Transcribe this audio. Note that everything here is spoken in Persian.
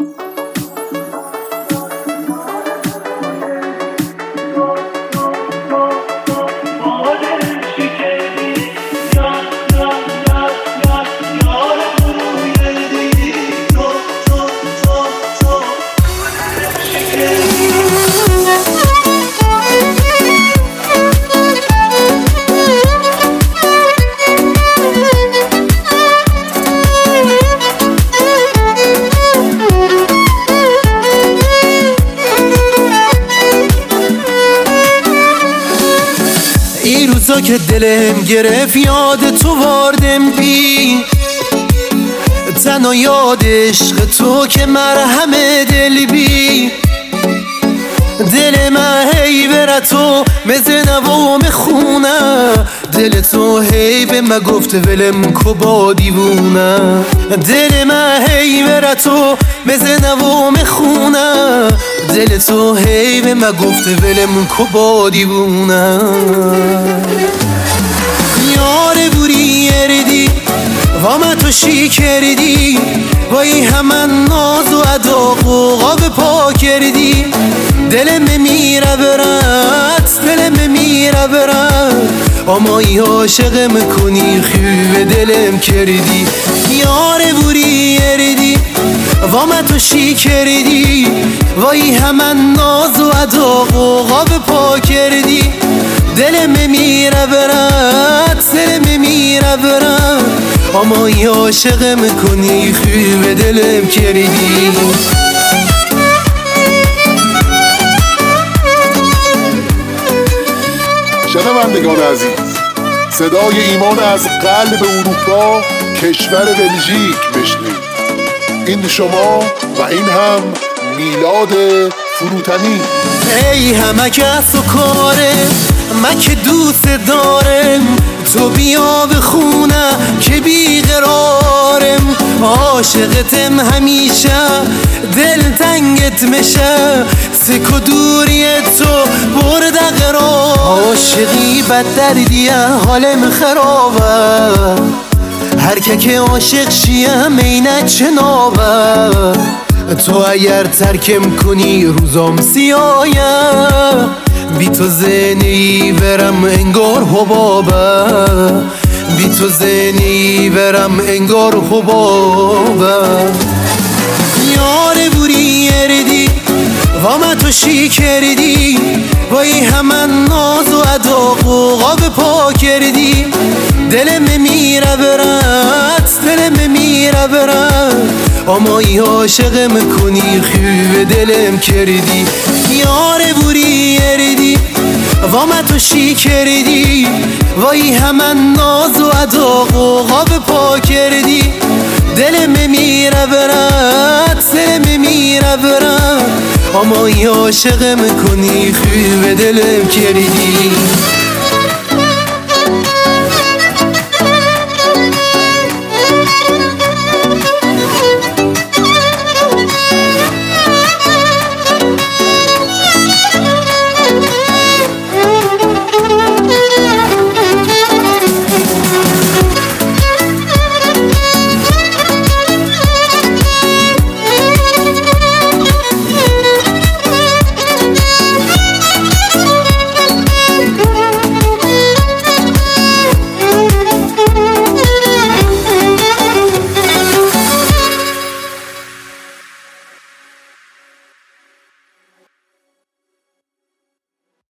این روزا که دلم گرفت یاد تو واردم بی تنها یاد عشق تو که مرهم دل بی دل من هی بره تو مزنه و مخونه دل تو هی به من گفته ولم کو با دیوونه دل من هی بره تو مزنه و مخونه دل تو هی به من گفته ولم کو با دیوونه یاره بوری اردی و من تو شی کردی وای همه ناز و ادا قوقا به پا کردی دلم میره برات دلم میره برات اما ای عاشق میکنی خوب دلم کردی یاره بوری اردی و من تو شی کردی وای همه ناز و ادا قوقا به پا کردی دلم میره برات دلم میره برات اما ای عاشق میکنی خوب دلم کردی شنوندگان عزیز، صدای ایمان از قلب اروپا کشور بلژیک بشنید. این شما و این هم میلاد فروتنی. ای همه کس و کاره من که دوست دارم تو بیا به خونه که بیقرارم عاشقتم همیشه دل تنگت میشه سکو دوری تو برده قرار عاشقی بد دردیه حالم خرابه هر که عاشق شیه مینه چنابه تو اگر ترکم کنی روزام سیایه بی تو زنی برم انگار حبابه بی تو زنی برم انگار حبابه یاره بوری اردی و من تو شی کردی وای همه ناز و ادا قوقا به پا کردی دلم میره برات دلم میره برات اما ای عاشق میکنی خوب دلم کردی یاره بوری اردی و من تو شی کردی وای همه ناز و ادا قوقا به پا کردی دلم میره برات دلم میره برات اما ای عاشق میکنی خوب دلم کردی